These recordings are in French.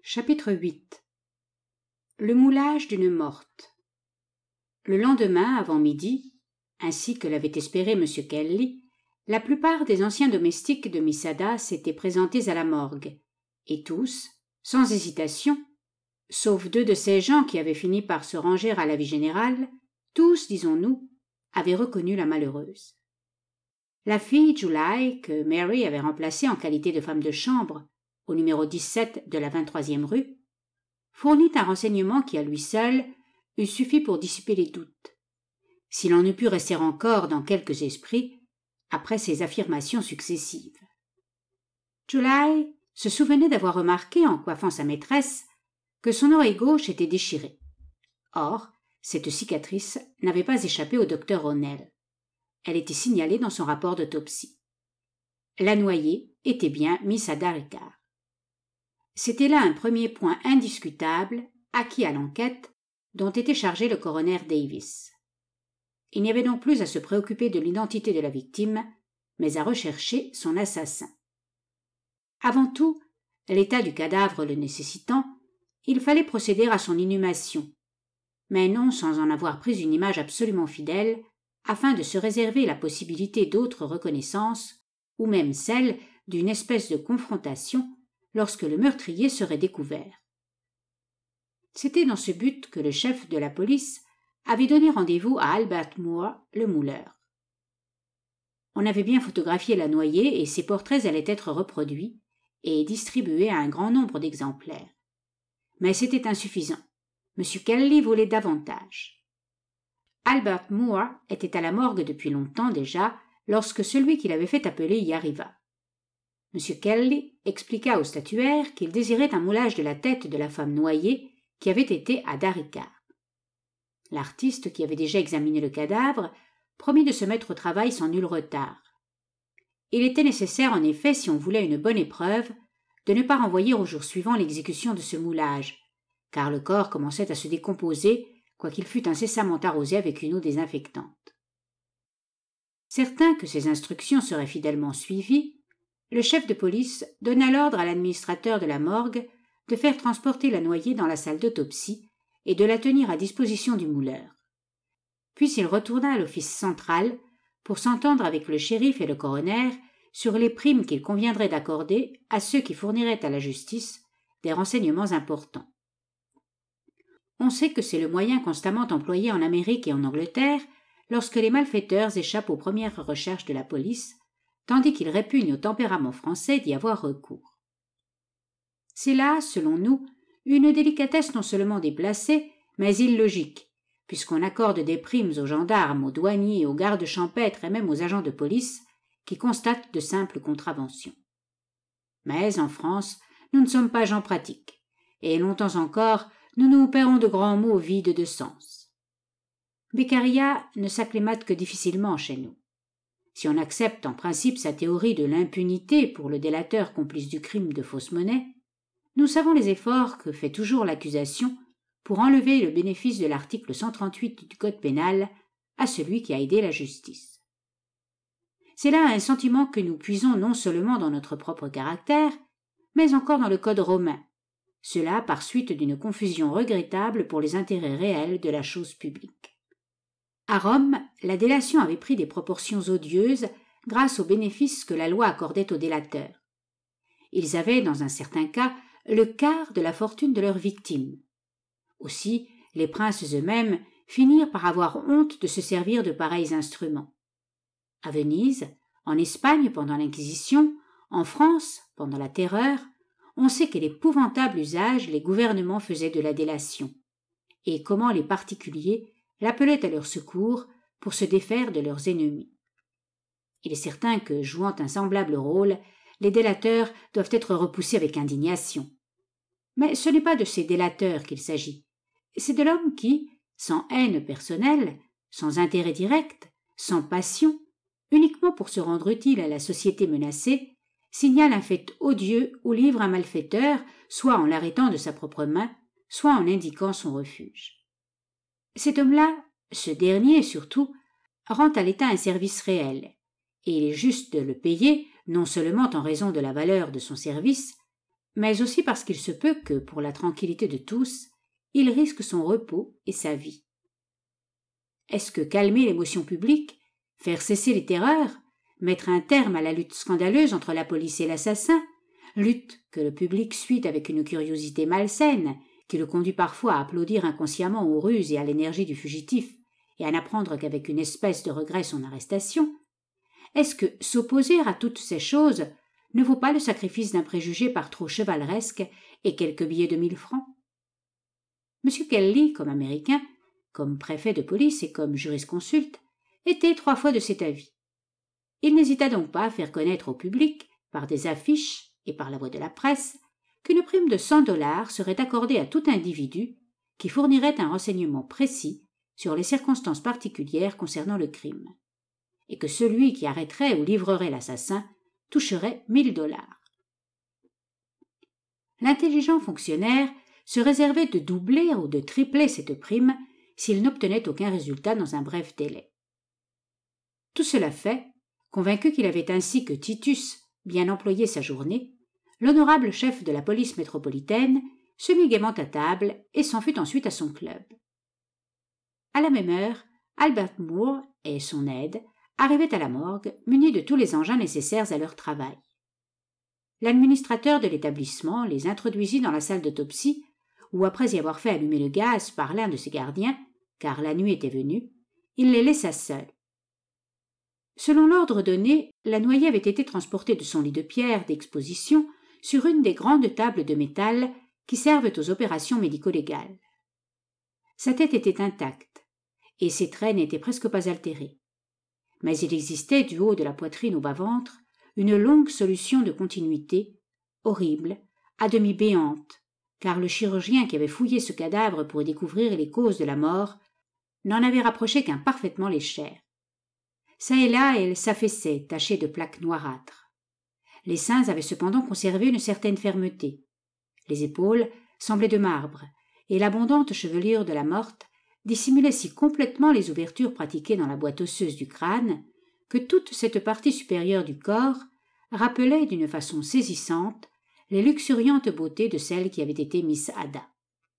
Chapitre 8. Le moulage d'une morte. Le lendemain, avant midi, ainsi que l'avait espéré M. Kelly, la plupart des anciens domestiques de Miss Ada s'étaient présentés à la morgue, et tous, sans hésitation, sauf 2 de ces gens qui avaient fini par se ranger à l'avis général, tous, disons-nous, avaient reconnu la malheureuse. La fille July, que Mary avait remplacée en qualité de femme de chambre, au numéro 17 de la 23e rue, fournit un renseignement qui à lui seul eût suffi pour dissiper les doutes, s'il en eût pu rester encore dans quelques esprits après ces affirmations successives. July se souvenait d'avoir remarqué en coiffant sa maîtresse que son oreille gauche était déchirée. Or, cette cicatrice n'avait pas échappé au docteur Ronell. Elle était signalée dans son rapport d'autopsie. La noyée était bien Miss Ada Rickard. C'était là un premier point indiscutable acquis à l'enquête dont était chargé le coroner Davis. Il n'y avait donc plus à se préoccuper de l'identité de la victime, mais à rechercher son assassin. Avant tout, l'état du cadavre le nécessitant, il fallait procéder à son inhumation, mais non sans en avoir pris une image absolument fidèle, afin de se réserver la possibilité d'autres reconnaissances, ou même celle d'une espèce de confrontation lorsque le meurtrier serait découvert. C'était dans ce but que le chef de la police avait donné rendez-vous à Albert Moore, le mouleur. On avait bien photographié la noyée et ses portraits allaient être reproduits et distribués à un grand nombre d'exemplaires. Mais c'était insuffisant. M. Kelly voulait davantage. Albert Moore était à la morgue depuis longtemps déjà lorsque celui qui l'avait fait appeler y arriva. M. Kelly expliqua au statuaire qu'il désirait un moulage de la tête de la femme noyée qui avait été Ada Rickard. L'artiste, qui avait déjà examiné le cadavre, promit de se mettre au travail sans nul retard. Il était nécessaire, en effet, si on voulait une bonne épreuve, de ne pas renvoyer au jour suivant l'exécution de ce moulage, car le corps commençait à se décomposer, quoiqu'il fût incessamment arrosé avec une eau désinfectante. Certain que ces instructions seraient fidèlement suivies, le chef de police donna l'ordre à l'administrateur de la morgue de faire transporter la noyée dans la salle d'autopsie et de la tenir à disposition du mouleur. Puis il retourna à l'office central pour s'entendre avec le shérif et le coroner sur les primes qu'il conviendrait d'accorder à ceux qui fourniraient à la justice des renseignements importants. On sait que c'est le moyen constamment employé en Amérique et en Angleterre lorsque les malfaiteurs échappent aux premières recherches de la police, tandis qu'il répugne au tempérament français d'y avoir recours. C'est là, selon nous, une délicatesse non seulement déplacée, mais illogique, puisqu'on accorde des primes aux gendarmes, aux douaniers, aux gardes champêtres et même aux agents de police qui constatent de simples contraventions. Mais en France, nous ne sommes pas gens pratiques, et longtemps encore, nous nous paierons de grands mots vides de sens. Beccaria ne s'acclimate que difficilement chez nous. Si on accepte en principe sa théorie de l'impunité pour le délateur complice du crime de fausse monnaie, nous savons les efforts que fait toujours l'accusation pour enlever le bénéfice de l'article 138 du Code pénal à celui qui a aidé la justice. C'est là un sentiment que nous puisons non seulement dans notre propre caractère, mais encore dans le Code romain, cela par suite d'une confusion regrettable pour les intérêts réels de la chose publique. À Rome, la délation avait pris des proportions odieuses grâce aux bénéfices que la loi accordait aux délateurs. Ils avaient, dans un certain cas, le quart de la fortune de leurs victimes. Aussi, les princes eux-mêmes finirent par avoir honte de se servir de pareils instruments. À Venise, en Espagne pendant l'Inquisition, en France pendant la Terreur, on sait quel épouvantable usage les gouvernements faisaient de la délation, et comment les particuliers l'appelaient à leur secours pour se défaire de leurs ennemis. Il est certain que, jouant un semblable rôle, les délateurs doivent être repoussés avec indignation. Mais ce n'est pas de ces délateurs qu'il s'agit. C'est de l'homme qui, sans haine personnelle, sans intérêt direct, sans passion, uniquement pour se rendre utile à la société menacée, signale un fait odieux ou livre un malfaiteur, soit en l'arrêtant de sa propre main, soit en indiquant son refuge. Cet homme-là, ce dernier surtout, rend à l'État un service réel, et il est juste de le payer, non seulement en raison de la valeur de son service, mais aussi parce qu'il se peut que, pour la tranquillité de tous, il risque son repos et sa vie. Est-ce que calmer l'émotion publique, faire cesser les terreurs, mettre un terme à la lutte scandaleuse entre la police et l'assassin, lutte que le public suit avec une curiosité malsaine, qui le conduit parfois à applaudir inconsciemment aux ruses et à l'énergie du fugitif, et à n'apprendre qu'avec une espèce de regret son arrestation, est-ce que s'opposer à toutes ces choses ne vaut pas le sacrifice d'un préjugé par trop chevaleresque et quelques billets de 1000 francs? M. Kelly, comme Américain, comme préfet de police et comme jurisconsulte, était 3 fois de cet avis. Il n'hésita donc pas à faire connaître au public, par des affiches et par la voie de la presse, qu'une prime de $100 serait accordée à tout individu qui fournirait un renseignement précis sur les circonstances particulières concernant le crime, et que celui qui arrêterait ou livrerait l'assassin toucherait $1000. L'intelligent fonctionnaire se réservait de doubler ou de tripler cette prime s'il n'obtenait aucun résultat dans un bref délai. Tout cela fait, convaincu qu'il avait ainsi que Titus bien employé sa journée, l'honorable chef de la police métropolitaine se mit gaiement à table et s'en fut ensuite à son club. À la même heure, Albert Moore et son aide arrivaient à la morgue munis de tous les engins nécessaires à leur travail. L'administrateur de l'établissement les introduisit dans la salle d'autopsie où, après y avoir fait allumer le gaz par l'un de ses gardiens, car la nuit était venue, il les laissa seuls. Selon l'ordre donné, la noyée avait été transportée de son lit de pierre d'exposition sur une des grandes tables de métal qui servent aux opérations médico-légales. Sa tête était intacte, et ses traits n'étaient presque pas altérés. Mais il existait, du haut de la poitrine au bas-ventre, une longue solution de continuité, horrible, à demi béante, car le chirurgien qui avait fouillé ce cadavre pour y découvrir les causes de la mort n'en avait rapproché qu'imparfaitement les chairs. Ça et là, elle s'affaissait, tachée de plaques noirâtres. Les seins avaient cependant conservé une certaine fermeté. Les épaules semblaient de marbre, et l'abondante chevelure de la morte dissimulait si complètement les ouvertures pratiquées dans la boîte osseuse du crâne que toute cette partie supérieure du corps rappelait d'une façon saisissante les luxuriantes beautés de celle qui avait été Miss Ada.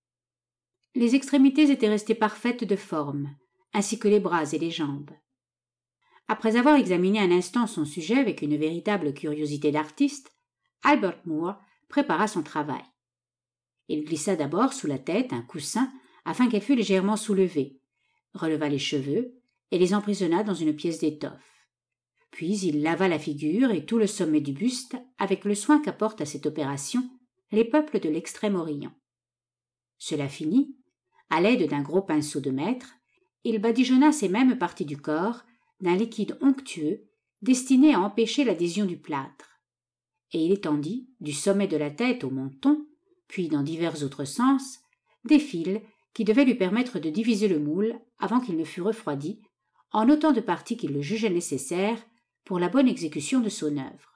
Les extrémités étaient restées parfaites de forme, ainsi que les bras et les jambes. Après avoir examiné un instant son sujet avec une véritable curiosité d'artiste, Albert Moore prépara son travail. Il glissa d'abord sous la tête un coussin afin qu'elle fût légèrement soulevée, releva les cheveux et les emprisonna dans une pièce d'étoffe. Puis il lava la figure et tout le sommet du buste avec le soin qu'apportent à cette opération les peuples de l'Extrême-Orient. Cela fini, à l'aide d'un gros pinceau de maître, il badigeonna ces mêmes parties du corps d'un liquide onctueux destiné à empêcher l'adhésion du plâtre, et il étendit, du sommet de la tête au menton, puis dans divers autres sens, des fils qui devaient lui permettre de diviser le moule avant qu'il ne fût refroidi, en autant de parties qu'il le jugeait nécessaires pour la bonne exécution de son œuvre.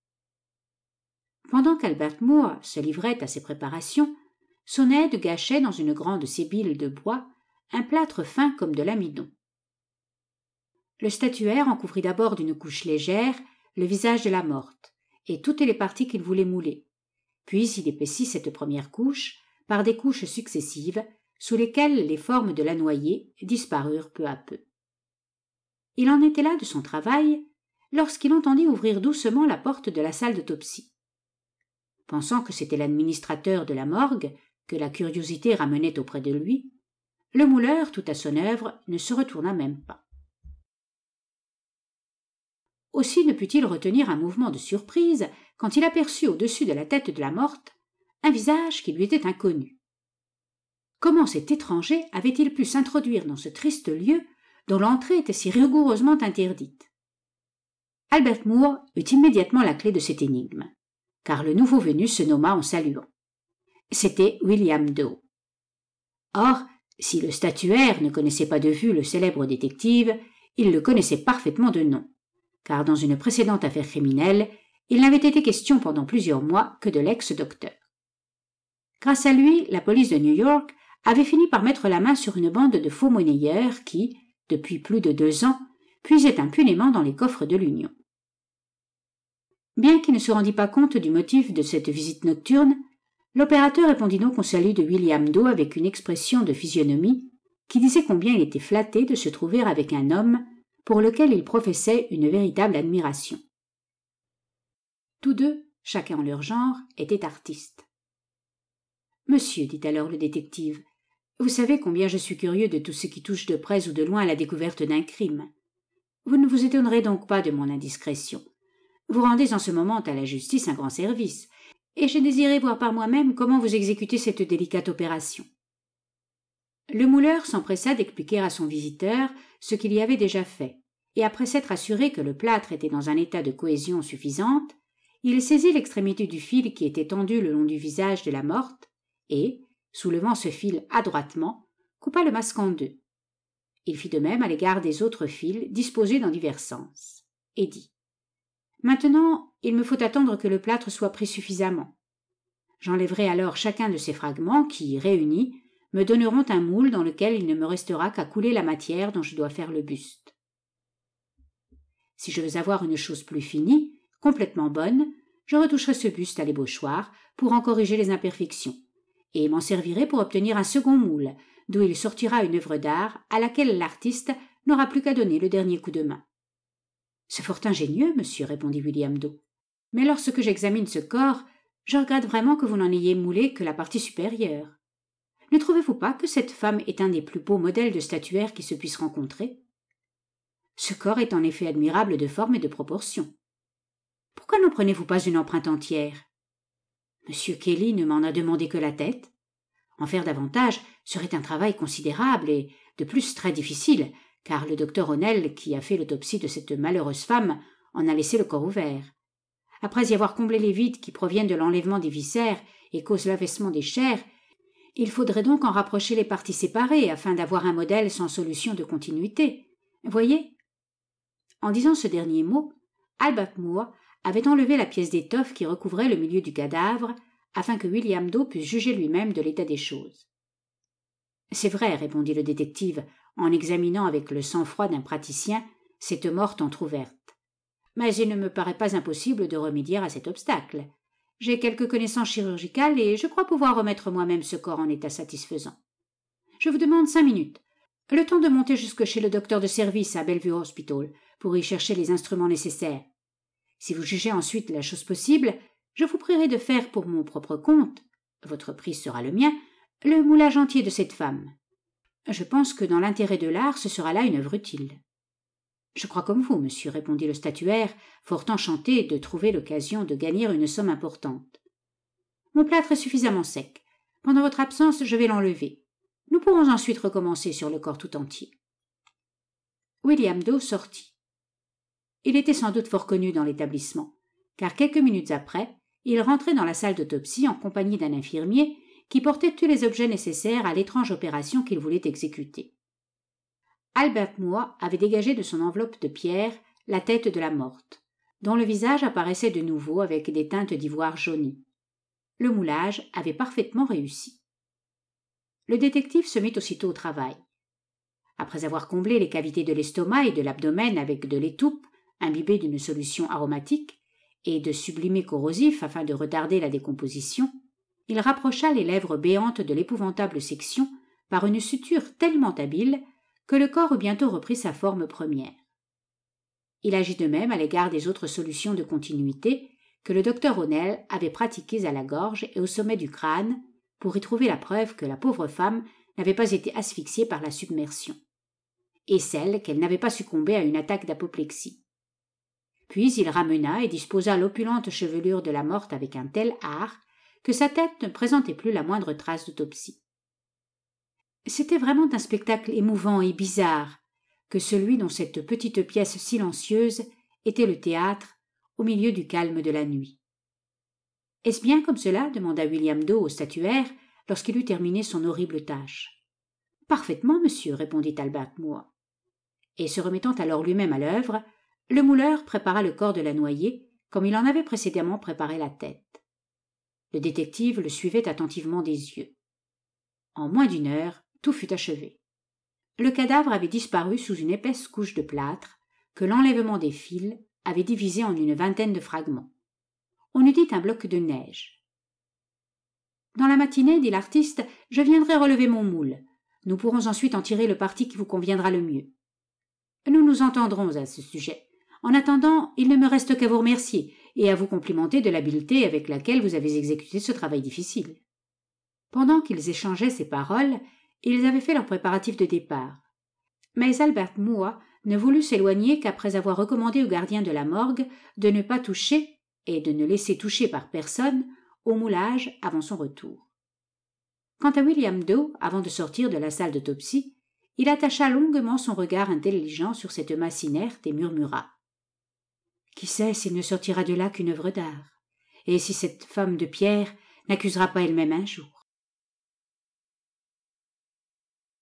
Pendant qu'Albert Moore se livrait à ces préparations, son aide gâchait dans une grande sébile de bois un plâtre fin comme de l'amidon. Le statuaire en couvrit d'abord d'une couche légère le visage de la morte et toutes les parties qu'il voulait mouler, puis il épaissit cette première couche par des couches successives sous lesquelles les formes de la noyée disparurent peu à peu. Il en était là de son travail lorsqu'il entendit ouvrir doucement la porte de la salle d'autopsie. Pensant que c'était l'administrateur de la morgue que la curiosité ramenait auprès de lui, le mouleur, tout à son œuvre, ne se retourna même pas. Aussi ne put-il retenir un mouvement de surprise quand il aperçut au-dessus de la tête de la morte un visage qui lui était inconnu. Comment cet étranger avait-il pu s'introduire dans ce triste lieu dont l'entrée était si rigoureusement interdite? Albert Moore eut immédiatement la clé de cette énigme, car le nouveau venu se nomma en saluant. C'était William Doe. Or, si le statuaire ne connaissait pas de vue le célèbre détective, il le connaissait parfaitement de nom, car dans une précédente affaire criminelle, il n'avait été question pendant plusieurs mois que de l'ex-docteur. Grâce à lui, la police de New York avait fini par mettre la main sur une bande de faux monnayeurs qui, depuis plus de 2 ans, puisaient impunément dans les coffres de l'Union. Bien qu'il ne se rendît pas compte du motif de cette visite nocturne, l'opérateur répondit donc au salut de William Doe avec une expression de physionomie qui disait combien il était flatté de se trouver avec un homme pour lequel il professait une véritable admiration. Tous deux, chacun en leur genre, étaient artistes. « Monsieur, dit alors le détective, vous savez combien je suis curieux de tout ce qui touche de près ou de loin à la découverte d'un crime. Vous ne vous étonnerez donc pas de mon indiscrétion. Vous rendez en ce moment à la justice un grand service, et j'ai désiré voir par moi-même comment vous exécutez cette délicate opération. » Le mouleur s'empressa d'expliquer à son visiteur ce qu'il y avait déjà fait, et après s'être assuré que le plâtre était dans un état de cohésion suffisante, il saisit l'extrémité du fil qui était tendu le long du visage de la morte et, soulevant ce fil adroitement, coupa le masque en deux. Il fit de même à l'égard des autres fils disposés dans divers sens, et dit « Maintenant, il me faut attendre que le plâtre soit pris suffisamment. J'enlèverai alors chacun de ces fragments qui, réunis, me donneront un moule dans lequel il ne me restera qu'à couler la matière dont je dois faire le buste. Si je veux avoir une chose plus finie, complètement bonne, je retoucherai ce buste à l'ébauchoir pour en corriger les imperfections, et m'en servirai pour obtenir un second moule, d'où il sortira une œuvre d'art à laquelle l'artiste n'aura plus qu'à donner le dernier coup de main. »« C'est fort ingénieux, monsieur, répondit William Doe. Mais lorsque j'examine ce corps, je regrette vraiment que vous n'en ayez moulé que la partie supérieure. Ne trouvez-vous pas que cette femme est un des plus beaux modèles de statuaire qui se puissent rencontrer? Ce corps est en effet admirable de forme et de proportion. Pourquoi n'en prenez-vous pas une empreinte entière? Monsieur Kelly ne m'en a demandé que la tête. En faire davantage serait un travail considérable et, de plus, très difficile, car le docteur O'Neill, qui a fait l'autopsie de cette malheureuse femme, en a laissé le corps ouvert. Après y avoir comblé les vides qui proviennent de l'enlèvement des viscères et causent l'affaissement des chairs, il faudrait donc en rapprocher les parties séparées afin d'avoir un modèle sans solution de continuité. Voyez? En disant ce dernier mot, Albert Moore avait enlevé la pièce d'étoffe qui recouvrait le milieu du cadavre afin que William Doe puisse juger lui-même de l'état des choses. « C'est vrai, répondit le détective en examinant avec le sang-froid d'un praticien cette morte entr'ouverte. Mais il ne me paraît pas impossible de remédier à cet obstacle. J'ai quelques connaissances chirurgicales et je crois pouvoir remettre moi-même ce corps en état satisfaisant. Je vous demande 5 minutes, le temps de monter jusque chez le docteur de service à Bellevue Hospital pour y chercher les instruments nécessaires. Si vous jugez ensuite la chose possible, je vous prierai de faire pour mon propre compte, votre prix sera le mien, le moulage entier de cette femme. Je pense que dans l'intérêt de l'art, ce sera là une œuvre utile. » « Je crois comme vous, monsieur, répondit le statuaire, fort enchanté de trouver l'occasion de gagner une somme importante. Mon plâtre est suffisamment sec. Pendant votre absence, je vais l'enlever. Nous pourrons ensuite recommencer sur le corps tout entier. » William Doe sortit. Il était sans doute fort connu dans l'établissement, car quelques minutes après, il rentrait dans la salle d'autopsie en compagnie d'un infirmier qui portait tous les objets nécessaires à l'étrange opération qu'il voulait exécuter. Albert Moore avait dégagé de son enveloppe de pierre la tête de la morte, dont le visage apparaissait de nouveau avec des teintes d'ivoire jauni. Le moulage avait parfaitement réussi. Le détective se mit aussitôt au travail. Après avoir comblé les cavités de l'estomac et de l'abdomen avec de l'étoupe imbibée d'une solution aromatique et de sublimé corrosif afin de retarder la décomposition, il rapprocha les lèvres béantes de l'épouvantable section par une suture tellement habile que le corps eut bientôt repris sa forme première. Il agit de même à l'égard des autres solutions de continuité que le docteur O'Neill avait pratiquées à la gorge et au sommet du crâne pour y trouver la preuve que la pauvre femme n'avait pas été asphyxiée par la submersion, et celle qu'elle n'avait pas succombé à une attaque d'apoplexie. Puis il ramena et disposa l'opulente chevelure de la morte avec un tel art que sa tête ne présentait plus la moindre trace d'autopsie. C'était vraiment un spectacle émouvant et bizarre que celui dont cette petite pièce silencieuse était le théâtre au milieu du calme de la nuit. « Est-ce bien comme cela ?» demanda William Doe au statuaire lorsqu'il eut terminé son horrible tâche. « Parfaitement, monsieur, répondit Albert Moore. » Et se remettant alors lui-même à l'œuvre, le mouleur prépara le corps de la noyée comme il en avait précédemment préparé la tête. Le détective le suivait attentivement des yeux. En moins d'1 heure, tout fut achevé. Le cadavre avait disparu sous une épaisse couche de plâtre que l'enlèvement des fils avait divisé en une 20aine de fragments. on eût dit un bloc de neige. « Dans la matinée, dit l'artiste, je viendrai relever mon moule. Nous pourrons ensuite en tirer le parti qui vous conviendra le mieux. Nous nous entendrons à ce sujet. En attendant, il ne me reste qu'à vous remercier et à vous complimenter de l'habileté avec laquelle vous avez exécuté ce travail difficile. » Pendant qu'ils échangeaient ces paroles, ils avaient fait leurs préparatifs de départ. Mais Albert Moore ne voulut s'éloigner qu'après avoir recommandé au gardien de la morgue de ne pas toucher, et de ne laisser toucher par personne, au moulage avant son retour. Quant à William Doe, avant de sortir de la salle d'autopsie, il attacha longuement son regard intelligent sur cette masse inerte et murmura. « Qui sait s'il ne sortira de là qu'une œuvre d'art, et si cette femme de pierre n'accusera pas elle-même un jour. »